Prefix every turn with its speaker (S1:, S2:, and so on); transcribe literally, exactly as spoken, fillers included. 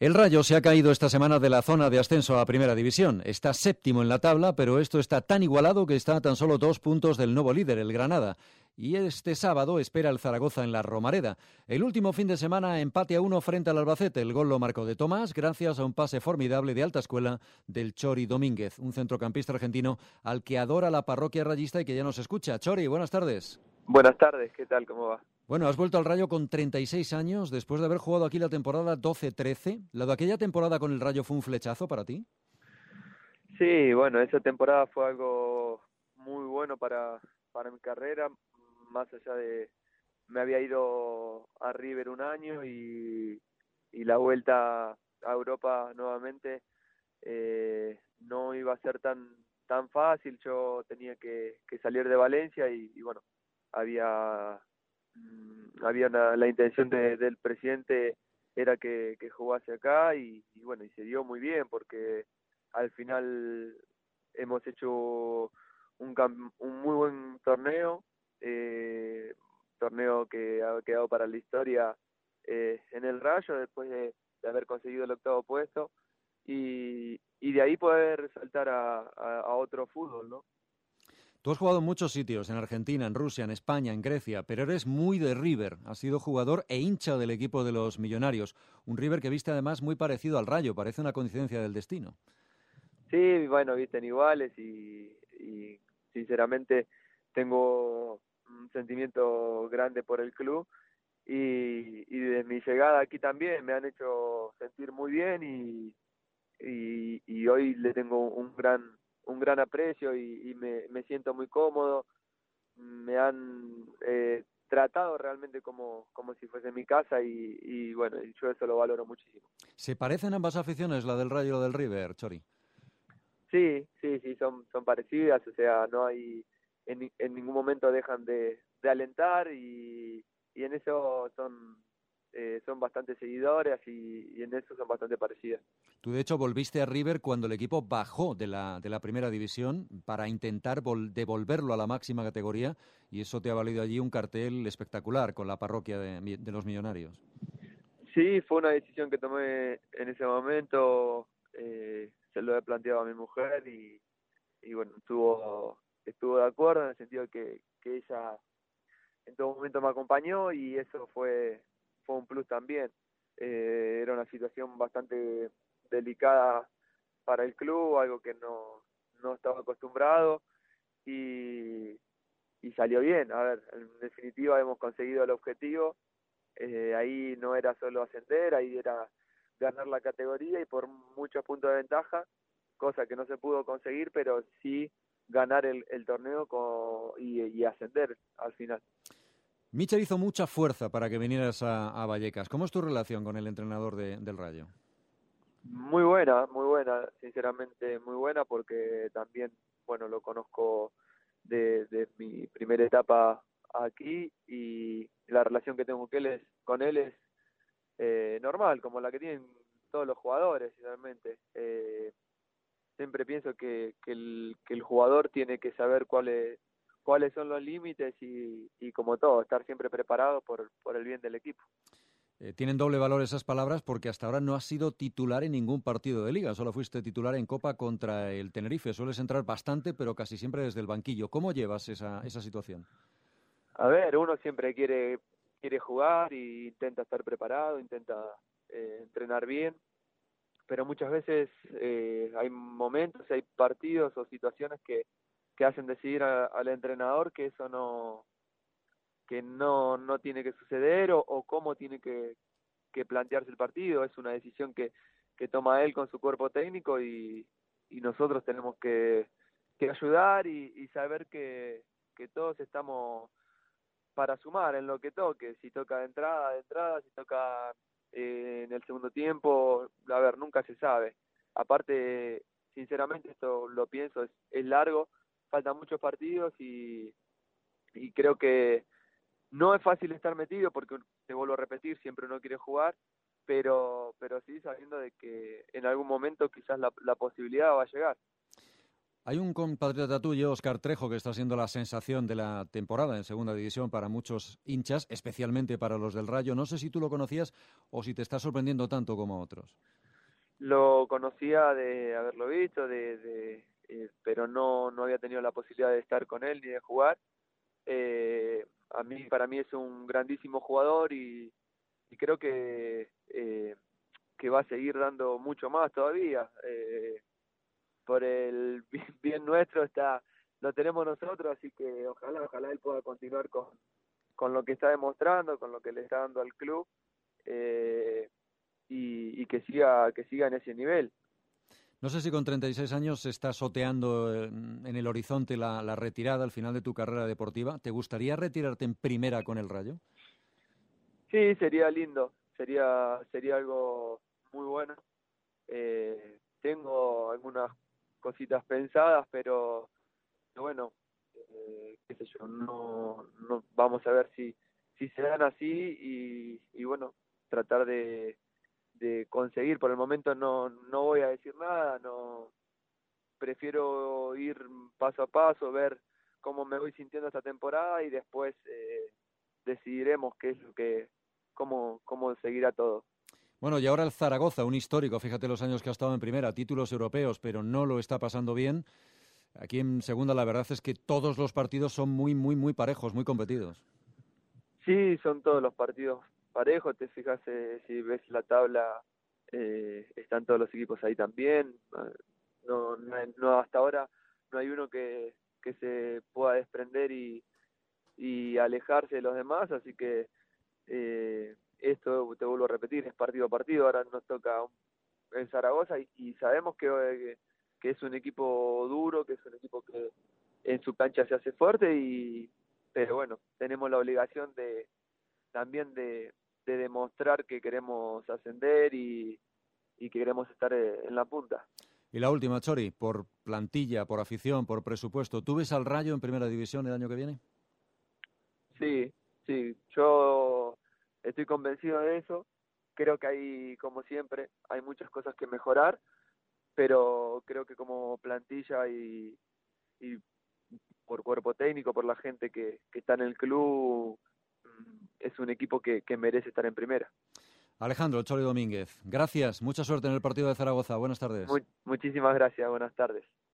S1: El Rayo se ha caído esta semana de la zona de ascenso a Primera División. Está séptimo en la tabla, pero esto está tan igualado que está a tan solo dos puntos del nuevo líder, el Granada. Y este sábado espera el Zaragoza en la Romareda. El último fin de semana, empate a uno frente al Albacete. El gol lo marcó de Tomás gracias a un pase formidable de alta escuela del Chori Domínguez, un centrocampista argentino al que adora la parroquia rayista y que ya nos escucha. Chori, buenas tardes.
S2: Buenas tardes, ¿qué tal? ¿Cómo va?
S1: Bueno, has vuelto al Rayo con treinta y seis años después de haber jugado aquí la temporada doce trece. ¿La de aquella temporada con el Rayo fue un flechazo para ti?
S2: Sí, bueno, esa temporada fue algo muy bueno para, para mi carrera, más allá de... Me había ido a River un año y, y la vuelta a Europa nuevamente eh, no iba a ser tan tan fácil. Yo tenía que, que salir de Valencia y, y bueno, había... había una, la intención de, del presidente era que, que jugase acá y, y bueno, y se dio muy bien porque al final hemos hecho un, un muy buen torneo, eh, torneo que ha quedado para la historia eh, en el Rayo después de, de haber conseguido el octavo puesto y, y de ahí poder saltar a, a, a otro fútbol, ¿no?
S1: Tú has jugado en muchos sitios, en Argentina, en Rusia, en España, en Grecia, pero eres muy de River. Has sido jugador e hincha del equipo de los Millonarios. Un River que viste además muy parecido al Rayo, parece una coincidencia del destino.
S2: Sí, bueno, visten iguales y, y sinceramente tengo un sentimiento grande por el club y, y desde mi llegada aquí también me han hecho sentir muy bien y, y, y hoy le tengo un gran un gran aprecio y, y me, me siento muy cómodo. Me han eh, tratado realmente como, como si fuese mi casa y, y bueno, yo eso lo valoro muchísimo.
S1: ¿Se parecen ambas aficiones, la del Rayo y la del River, Chori?
S2: Sí, sí, sí, son, son parecidas, o sea, no hay, en, en ningún momento dejan de, de alentar y, y en eso son, eh, son bastante seguidores y, y en eso son bastante parecidas.
S1: Tú, de hecho, volviste a River cuando el equipo bajó de la, de la primera división para intentar vol- devolverlo a la máxima categoría y eso te ha valido allí un cartel espectacular con la parroquia de, de los Millonarios.
S2: Sí, fue una decisión que tomé en ese momento, eh, se lo he planteado a mi mujer y, y bueno, estuvo, estuvo de acuerdo en el sentido de que, que ella en todo momento me acompañó y eso fue, fue un plus también. Eh, era una situación bastante delicada para el club, algo que no, no estaba acostumbrado y, y salió bien. A ver, en definitiva hemos conseguido el objetivo. Eh, ahí no era solo ascender, ahí era ganar la categoría y por muchos puntos de ventaja, cosa que no se pudo conseguir, pero sí ganar el, el torneo con, y, y ascender al final.
S1: Michel hizo mucha fuerza para que vinieras a, a Vallecas. ¿Cómo es tu relación con el entrenador de, del Rayo?
S2: Muy buena, muy buena, sinceramente muy buena porque también, bueno, lo conozco de, de mi primera etapa aquí y la relación que tengo con él es, con él es eh, normal, como la que tienen todos los jugadores, realmente. Eh, siempre pienso que, que, el, que el jugador tiene que saber cuáles cuáles son los límites y, y como todo, estar siempre preparado por, por el bien del equipo.
S1: Eh, tienen doble valor esas palabras porque hasta ahora no has sido titular en ningún partido de Liga, solo fuiste titular en Copa contra el Tenerife. Sueles entrar bastante, pero casi siempre desde el banquillo. ¿Cómo llevas esa, esa situación?
S2: A ver, uno siempre quiere, quiere jugar y intenta estar preparado, intenta eh, entrenar bien, pero muchas veces eh, hay momentos, hay partidos o situaciones que, que hacen decidir a, al entrenador que eso no que no, no tiene que suceder o, o cómo tiene que, que plantearse el partido. Es una decisión que, que toma él con su cuerpo técnico y, y nosotros tenemos que, que ayudar y, y saber que, que todos estamos para sumar en lo que toque. Si toca de entrada, de entrada, si toca eh, en el segundo tiempo, a ver, nunca se sabe. Aparte, sinceramente, esto lo pienso, es, es largo, faltan muchos partidos y, y creo que no es fácil estar metido porque, te vuelvo a repetir, siempre uno quiere jugar, pero pero sí sabiendo de que en algún momento quizás la, la posibilidad va a llegar.
S1: Hay un compatriota tuyo, Óscar Trejo, que está siendo la sensación de la temporada en Segunda División para muchos hinchas, especialmente para los del Rayo. No sé si tú lo conocías o si te está sorprendiendo tanto como a otros.
S2: Lo conocía de haberlo visto, de, de eh, pero no, no había tenido la posibilidad de estar con él ni de jugar. Eh, a mí, para mí es un grandísimo jugador y, y creo que, eh, que va a seguir dando mucho más todavía. Eh, por el bien, bien nuestro está, lo tenemos nosotros, así que ojalá, ojalá él pueda continuar con, con lo que está demostrando, con lo que le está dando al club, eh, y, y que siga, que siga en ese nivel.
S1: No sé si con treinta y seis años se está soteando en, en el horizonte la, la retirada al final de tu carrera deportiva. ¿Te gustaría retirarte en primera con el Rayo?
S2: Sí, sería lindo, sería, sería algo muy bueno. Eh, tengo algunas cositas pensadas, pero bueno, eh, qué sé yo, no, no, vamos a ver si, si se dan así y, y bueno, tratar de, de conseguir. Por el momento no, no voy a decir nada, no, prefiero ir paso a paso, ver cómo me voy sintiendo esta temporada y después eh, decidiremos qué es lo que, cómo, cómo seguirá todo.
S1: Bueno, y ahora el Zaragoza, un histórico, fíjate los años que ha estado en primera, títulos europeos, pero no lo está pasando bien. Aquí en segunda la verdad es que todos los partidos son muy, muy, muy parejos, muy competidos.
S2: Sí, son todos los partidos parejos, te fijas, eh, si ves la tabla, eh, están todos los equipos ahí también. No, no, hay- no, hasta ahora no hay uno que, que se pueda desprender y, y alejarse de los demás, así que eh, esto, te vuelvo a repetir, es partido a partido. Ahora nos toca un- en Zaragoza y, y sabemos que, eh, que es un equipo duro, que es un equipo que en su cancha se hace fuerte, y pero bueno, tenemos la obligación de también de, de demostrar que queremos ascender y, y que queremos estar eh, en la punta.
S1: Y la última, Chori, por plantilla, por afición, por presupuesto, ¿tú ves al Rayo en primera división el año que viene?
S2: Sí, sí, yo estoy convencido de eso. Creo que hay, como siempre, hay muchas cosas que mejorar, pero creo que como plantilla y, y por cuerpo técnico, por la gente que, que está en el club, mm, es un equipo que, que merece estar en primera.
S1: Alejandro Chori Domínguez, gracias, mucha suerte en el partido de Zaragoza, buenas
S2: Mu-
S1: tardes.
S2: muchísimas gracias, buenas tardes.